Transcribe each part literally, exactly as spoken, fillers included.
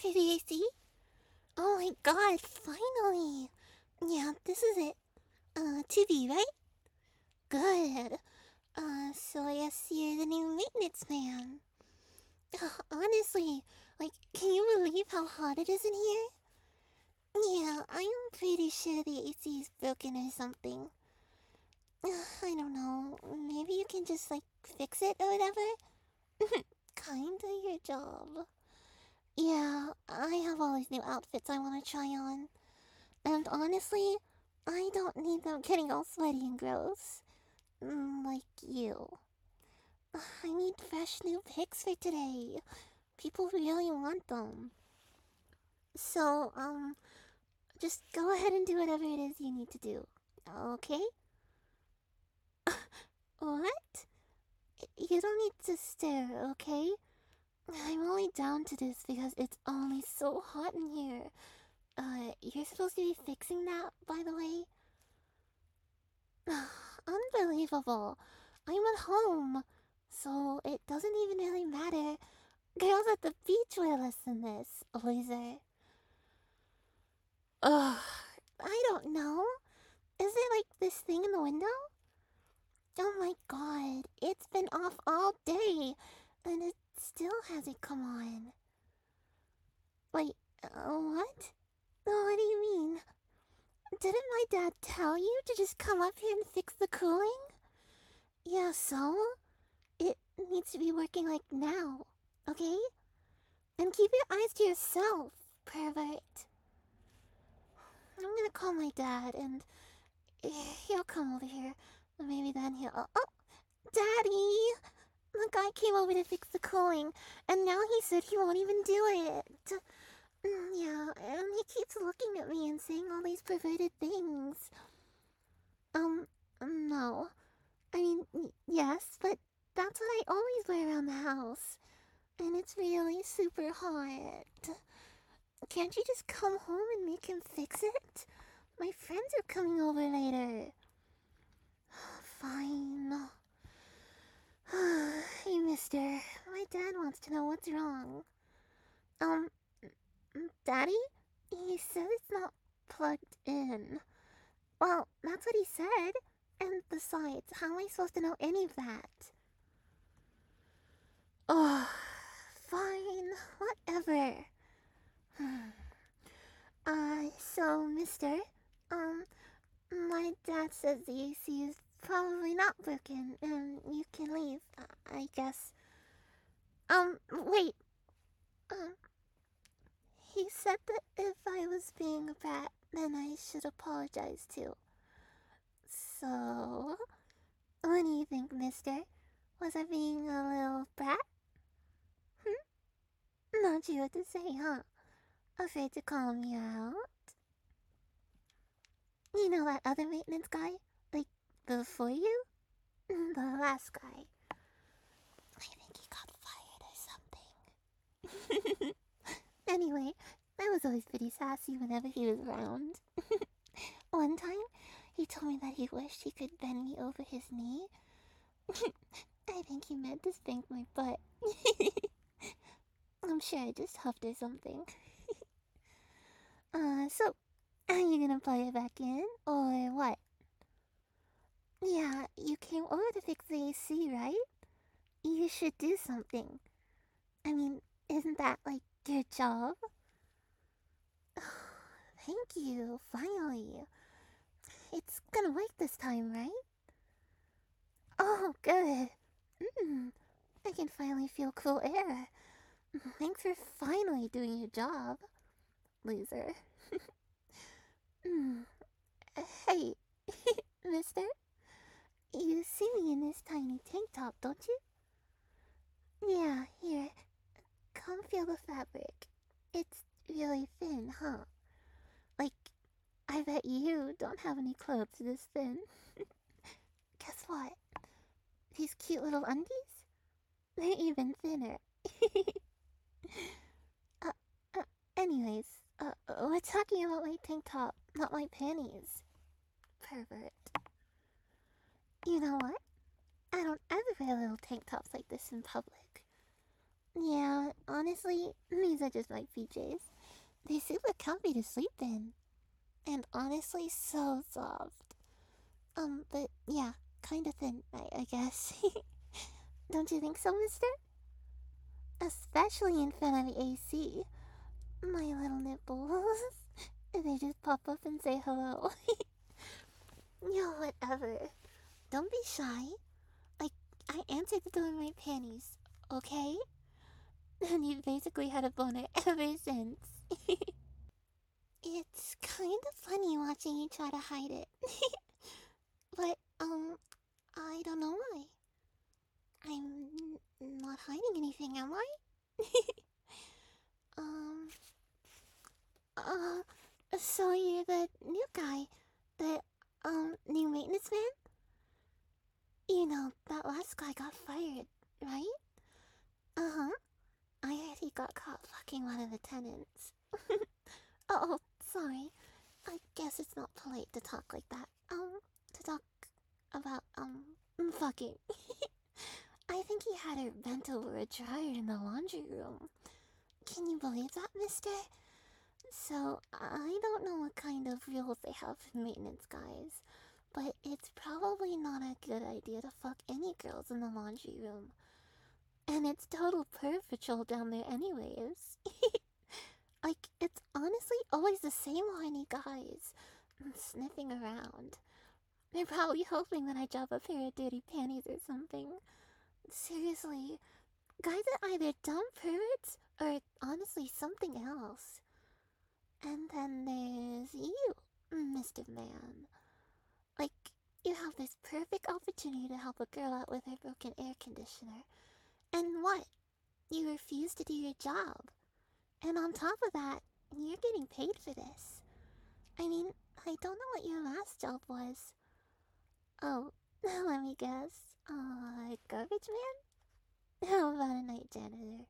for the A C? Oh my god, finally! Yeah, this is it. Uh, two B, right? Good. Uh, so I guess you're the new maintenance man. Uh, honestly, like, can you believe how hot it is in here? Yeah, I'm pretty sure the A C is broken or something. Uh, I don't know. Maybe you can just, like, fix it or whatever? Kinda your job. Yeah, I have all these new outfits I want to try on. And honestly, I don't need them getting all sweaty and gross. Mm, like you. I need fresh new pics for today. People really want them. So, um, just go ahead and do whatever it is you need to do. Okay? What? You don't need to stare, okay? I'm only down to this because it's only so hot in here. Uh, you're supposed to be fixing that, by the way? Unbelievable. I'm at home, so it doesn't even really matter. Girls at the beach wear less than this, loser. Ugh, I don't know. Is it like this thing in the window? Oh my god, it's been off all day, and it still hasn't come on. Wait, uh, what? What do you mean? Didn't my dad tell you to just come up here and fix the cooling? Yeah, so? It needs to be working like now, okay? And keep your eyes to yourself, pervert. I'm gonna call my dad and he'll come over here. Maybe then he'll. Oh, oh, Daddy! The guy came over to fix the cooling, and now he said he won't even do it. Mm, yeah, and he keeps looking at me and saying all these perverted things. Um, no. I mean, y- yes, but that's what I always wear around the house. And it's really super hot. Can't you just come home and make him fix it? My friends are coming over later. Fine. Hey, mister. My dad wants to know what's wrong. Um, Daddy? He said it's not plugged in. Well, that's what he said. And besides, how am I supposed to know any of that? Oh, fine. Whatever. uh, so, mister, um, my dad says the A C is probably not broken, and you can leave, I guess. Um, wait. Um, he said that if I was being a brat, then I should apologize too. So, what do you think, mister? Was I being a little brat? Hmm? Not sure what to say, huh? Afraid to call me out? You know that other maintenance guy? Like, before you? The last guy. I think he got fired or something. Anyway, I was always pretty sassy whenever he was around. One time, he told me that he wished he could bend me over his knee. I think he meant to spank my butt. I'm sure I just huffed or something. uh, so, are you gonna plug it back in, or what? Yeah, you came over to fix the A C, right? You should do something. I mean, isn't that like your job? Thank you, finally. It's gonna work this time, right? Oh, good. Mm, I can finally feel cool air. Thanks for finally doing your job, loser. mm. Hey, mister, you see me in this tiny tank top, don't you? Yeah, here. Come feel the fabric. It's really thin, huh? Like, I bet you don't have any clothes this thin. Guess what? These cute little undies? They're even thinner. uh, uh, anyways, uh, we're talking about my tank top, not my panties. Pervert. You know what? I don't ever wear little tank tops like this in public. Yeah, honestly, these are just my P Js. They're super comfy to sleep in. And honestly, so soft. Um, but yeah, kinda thin, I, I guess. Don't you think so, mister? Especially in front of the A C. My little nipples. They just pop up and say hello. Yo, whatever. Don't be shy. Like, I answered the door in my panties, okay? And you've basically had a boner ever since. It's kind of funny watching you try to hide it. But, um, I don't know why. I'm n- not hiding anything, am I? um, uh, so you're the new guy, the, um, new maintenance man? You know, that last guy got fired, right? Uh huh. I heard he got caught fucking one of the tenants. Oh, sorry. I guess it's not polite to talk like that. Um, to talk about, um, fucking. I think he had her bent over a dryer in the laundry room. Can you believe that, mister? So, I don't know what kind of rules they have for maintenance guys, but it's probably not a good idea to fuck any girls in the laundry room. And it's total perv patrol down there anyways. Like, it's honestly always the same whiny guys sniffing around. They're probably hoping that I drop a pair of dirty panties or something. Seriously, guys are either dumb perverts or honestly something else. And then there's you, mister Man. Like, you have this perfect opportunity to help a girl out with her broken air conditioner. And what? You refuse to do your job. And on top of that, you're getting paid for this. I mean, I don't know what your last job was. Oh, let me guess. Uh, garbage man? How about a night janitor?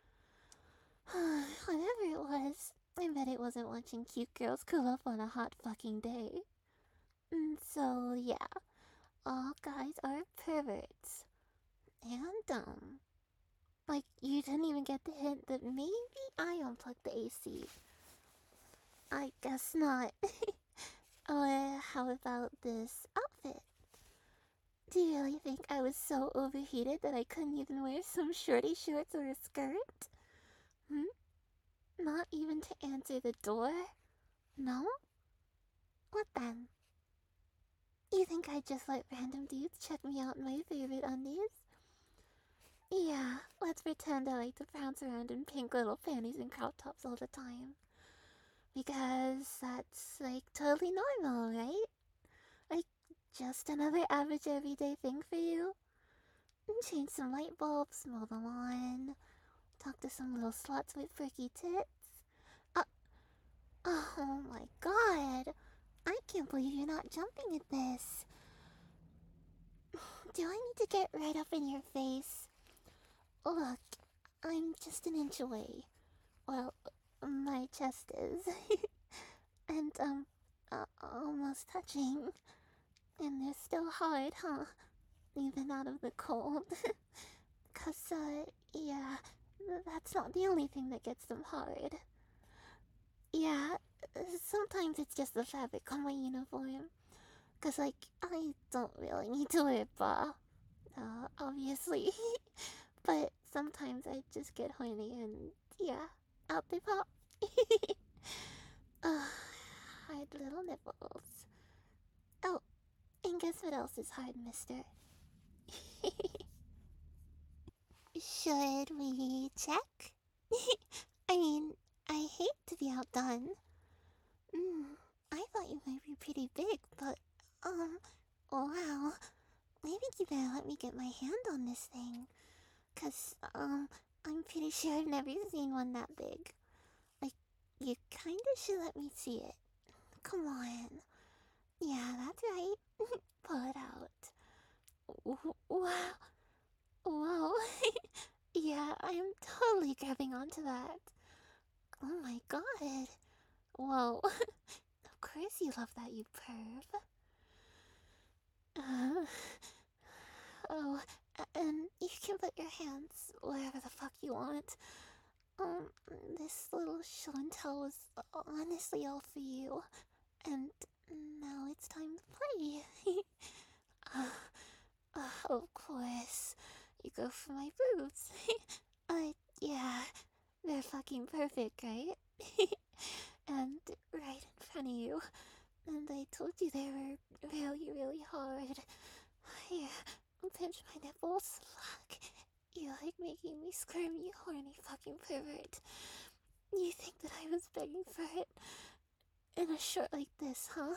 Whatever it was, I bet it wasn't watching cute girls cool up on a hot fucking day. Mm, so, yeah, all guys are perverts. And dumb. Like, you didn't even get the hint that maybe I unplugged the A C. I guess not. Or how about this outfit? Do you really think I was so overheated that I couldn't even wear some shorty shorts or a skirt? Hmm? Not even to answer the door? No? What then? You think I'd just let random dudes check me out in my favorite undies? Yeah, let's pretend I like to bounce around in pink little panties and crop tops all the time. Because that's, like, totally normal, right? Like, just another average everyday thing for you? Change some light bulbs, mow the lawn, talk to some little sluts with freaky tits. Uh, oh my god! I can't believe you're not jumping at this. Do I need to get right up in your face? Look, I'm just an inch away. Well, my chest is. And, um, uh, almost touching. And they're still hard, huh? Even out of the cold. Cause, uh, yeah, that's not the only thing that gets them hard. Yeah, sometimes it's just the fabric on my uniform. Cause, like, I don't really need to wear a bra. Uh, obviously. But sometimes I just get horny and, yeah, out they pop. Ugh, hard little nipples. Oh, and guess what else is hard, mister? Should we check? I mean, I hate to be outdone. Mm, I thought you might be pretty big, but, um, wow. Maybe you better let me get my hand on this thing. Cause, um, I'm pretty sure I've never seen one that big. Like, you kinda should let me see it. Come on. Yeah, that's right. Pull it out. W- Wow. Whoa. Yeah, I am totally grabbing onto that. Oh my god. Whoa. Of course you love that, you perv. Uh, oh, A- And you can put your hands wherever the fuck you want. Um, this little show and tell was honestly all for you. And now it's time to play. uh, uh, of course, you go for my boobs. uh, yeah, they're fucking perfect, right? And right in front of you. And I told you they were really, really hard. Yeah, pinch my nipples. Fuck. You like making me squirm, you horny fucking pervert. You think that I was begging for it in a shirt like this, huh?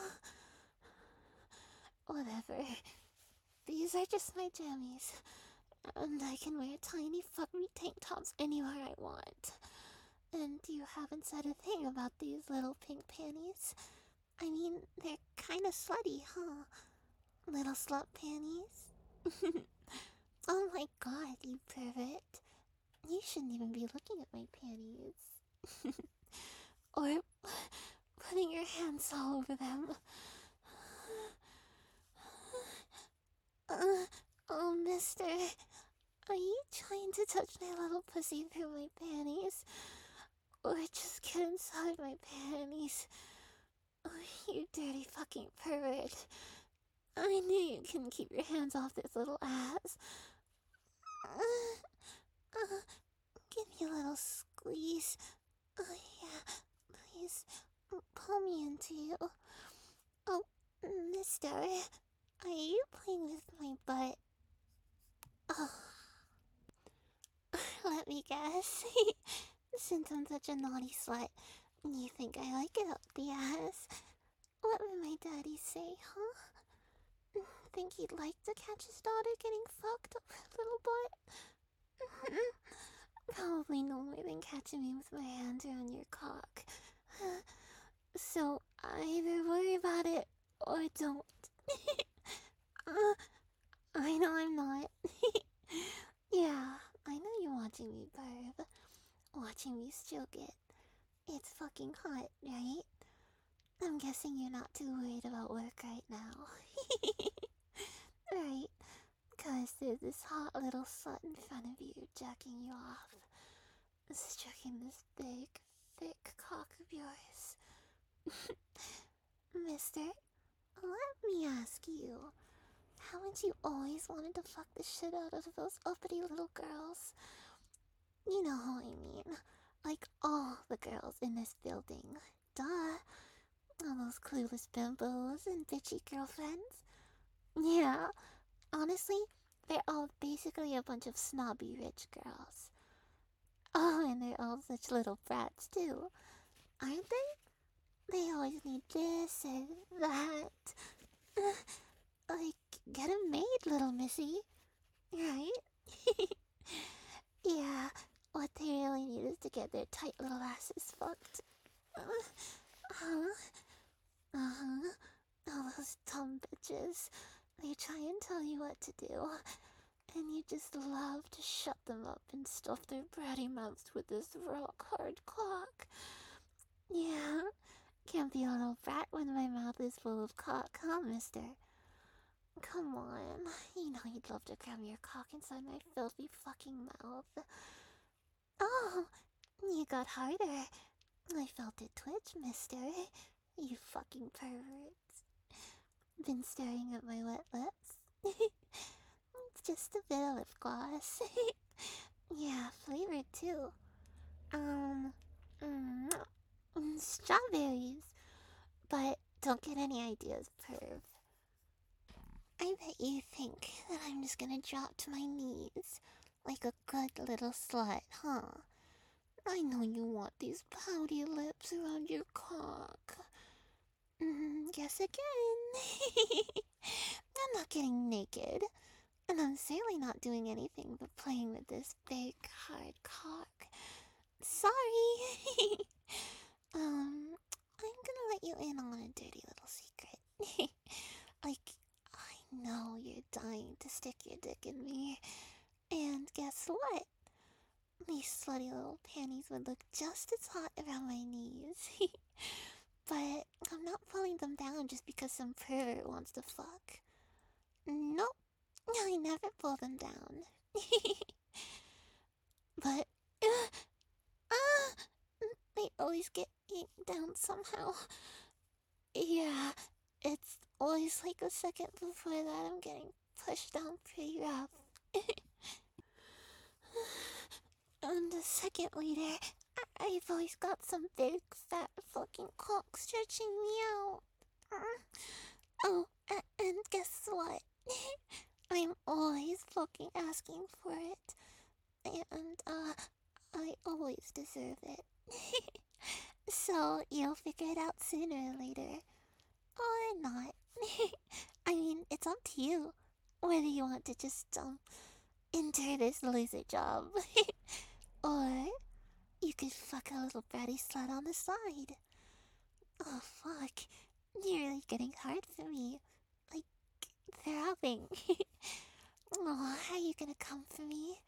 Whatever. These are just my jammies. And I can wear tiny fucking tank tops anywhere I want. And you haven't said a thing about these little pink panties. I mean, they're kinda slutty, huh? Little slut panties. Oh my god, you pervert. You shouldn't even be looking at my panties. Or putting your hands all over them. Uh, oh, mister, are you trying to touch my little pussy through my panties? Or just get inside my panties? Oh, you dirty fucking pervert. I knew you couldn't keep your hands off this little ass. Uh, uh, give me a little squeeze. Oh, yeah, please, pull me into you. Oh, mister, are you playing with my butt? Oh, let me guess. Since I'm such a naughty slut, you think I like it up the ass? What would my daddy say, huh? Think he'd like to catch his daughter getting fucked up her little butt? Probably no more than catching me with my hands around your cock. So either worry about it or don't. uh, I know I'm not. Yeah, I know you're watching me, Barb. Watching me stroke it. It's fucking hot, right? I'm guessing you're not too worried about work right now. Right, because there's this hot little slut in front of you jacking you off. Stroking this big, thick cock of yours. Mister, let me ask you, haven't you always wanted to fuck the shit out of those uppity little girls? You know who I mean. Like all the girls in this building. Duh. All those clueless bimbos and bitchy girlfriends. Yeah, honestly, they're all basically a bunch of snobby rich girls. Oh, and they're all such little brats too, aren't they? They always need this and that. Like, get 'em made, little missy. Right? Yeah, what they really need is to get their tight little asses fucked. Uh huh. Uh huh. All those dumb bitches. They try and tell you what to do, and you just love to shut them up and stuff their bratty mouths with this rock hard cock. Yeah, can't be a little brat when my mouth is full of cock, huh, mister? Come on, you know you'd love to cram your cock inside my filthy fucking mouth. Oh, you got harder. I felt it twitch, mister. You fucking perverts. Been staring at my wet lips? It's just a bit of lip gloss. Yeah, flavored too. Um, mm, mm, strawberries. But don't get any ideas, perv. I bet you think that I'm just gonna drop to my knees like a good little slut, huh? I know you want these pouty lips around your cock. Mm, guess again. I'm not getting naked, and I'm certainly not doing anything but playing with this big, hard cock. Sorry. um, I'm gonna let you in on a dirty little secret. Like, I know you're dying to stick your dick in me, and guess what? These slutty little panties would look just as hot around my knees. But I'm not pulling them down just because some pervert wants to fuck. Nope. I never pull them down. But, uh, uh, they always get yanked down somehow. Yeah, it's always like a second before that I'm getting pushed down pretty rough. And a second later, I- I've always got some big fat fucking cock stretching me out. Uh, Oh, a- and guess what? I'm always fucking asking for it. And, uh, I always deserve it. So, you'll figure it out sooner or later. Or not. I mean, it's up to you. Whether you want to just, um, enter this loser job. Or you could fuck a little bratty slut on the side. Oh, fuck. You're really getting hard for me. Like, throbbing. Oh, how are you gonna come for me?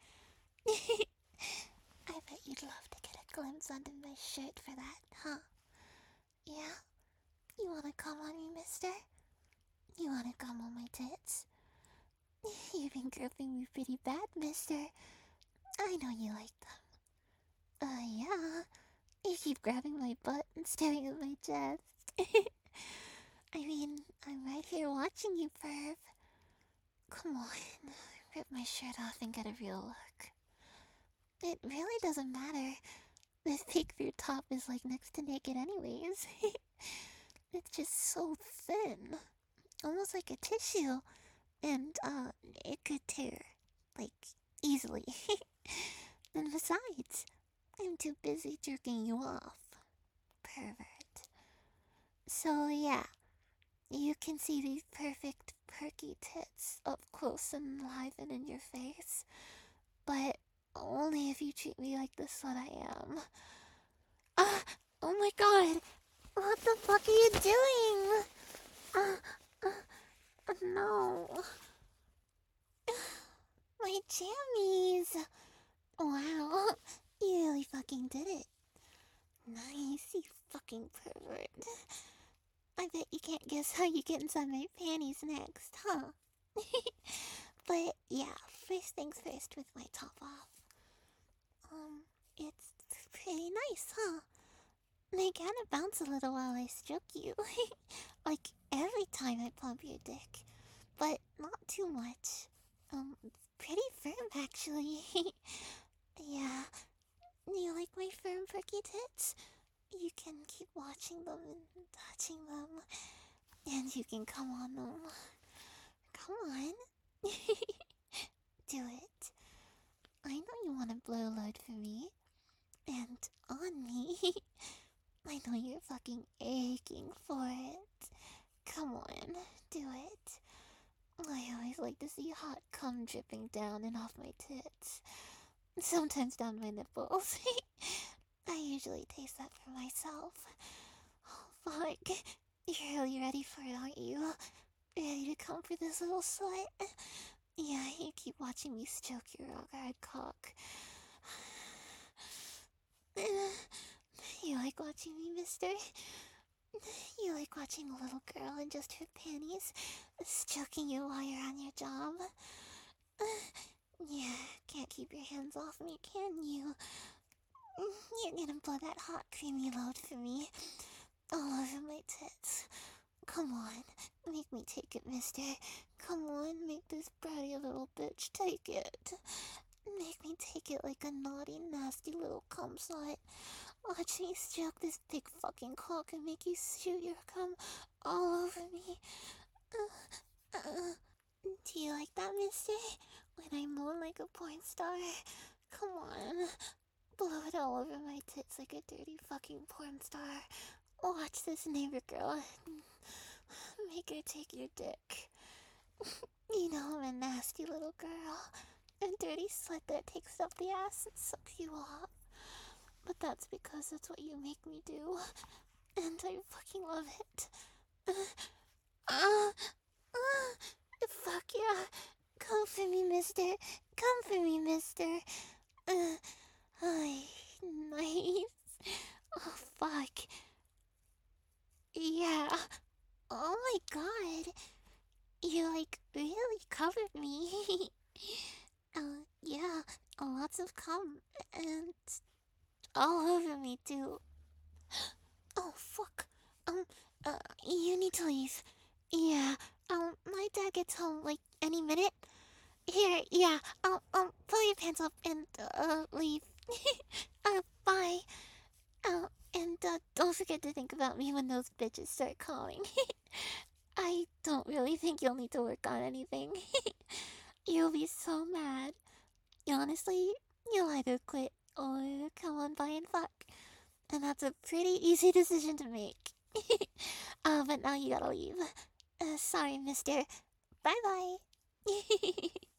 I bet you'd love to get a glimpse under my shirt for that, huh? Yeah? You wanna come on me, mister? You wanna come on my tits? You've been gripping me pretty bad, mister. I know you like them. Uh, yeah. You keep grabbing my butt and staring at my chest. I mean, I'm right here watching you, perv. Come on, rip my shirt off and get a real look. It really doesn't matter. This pig through top is like next to naked anyways. It's just so thin. Almost like a tissue. And, uh, it could tear. Like, easily. And besides, I'm too busy jerking you off. Pervert. So, yeah. You can see these perfect, perky tits up close and live and in your face. But only if you treat me like the slut I am. Ah! Oh my god! What the fuck are you doing? Uh, uh, no. My jammies! Wow, you really fucking did it. Nice, you fucking pervert. I bet you can't guess how you get inside my panties next, huh? But yeah, first things first with my top off. Um, it's pretty nice, huh? They kind of bounce a little while I stroke you. Like every time I pump your dick. But not too much. Um, pretty firm actually. Yeah. You like my firm perky tits? You can keep watching them and touching them. And you can come on them. Come on. Do it. I know you want to blow a load for me. And on me. I know you're fucking aching for it. Come on, do it. I always like to see hot cum dripping down and off my tits. Sometimes down my nipples. I usually taste that for myself. Oh, fuck. You're really ready for it, aren't you? Ready to come for this little slut? Yeah, you keep watching me stroke your rock-hard cock. You like watching me, mister? You like watching a little girl in just her panties stroking you while you're on your job? Yeah, can't keep your hands off me, can you? You're gonna blow that hot, creamy load for me all over my tits. Come on, make me take it, mister. Come on, make this bratty little bitch take it. Make me take it like a naughty, nasty little cum slut. Watch me stroke this big fucking cock and make you shoot your cum all over me. Uh, uh, do you like that, mister? When I moan like a porn star? Come on. Blow it all over my tits like a dirty fucking porn star. Watch this neighbor girl. Make her take your dick. You know I'm a nasty little girl. A dirty slut that takes up the ass and sucks you off. But that's because that's what you make me do. And I fucking love it. Uh, uh, fuck yeah. Come for me, mister. Come for me, mister. Uh, ay, nice. Oh, fuck. Yeah. Oh my god. You, like, really covered me. come and all over me too. Oh fuck. Um, uh, you need to leave. Yeah. Um, my dad gets home like any minute. Here, yeah. Um, um, pull your pants up and uh leave. uh, bye. Oh, and uh, don't forget to think about me when those bitches start calling. I don't really think you'll need to work on anything. You'll be so mad. Honestly, you'll either quit or come on by and fuck. And that's a pretty easy decision to make. uh, but now you gotta leave. Uh, sorry, mister. Bye bye.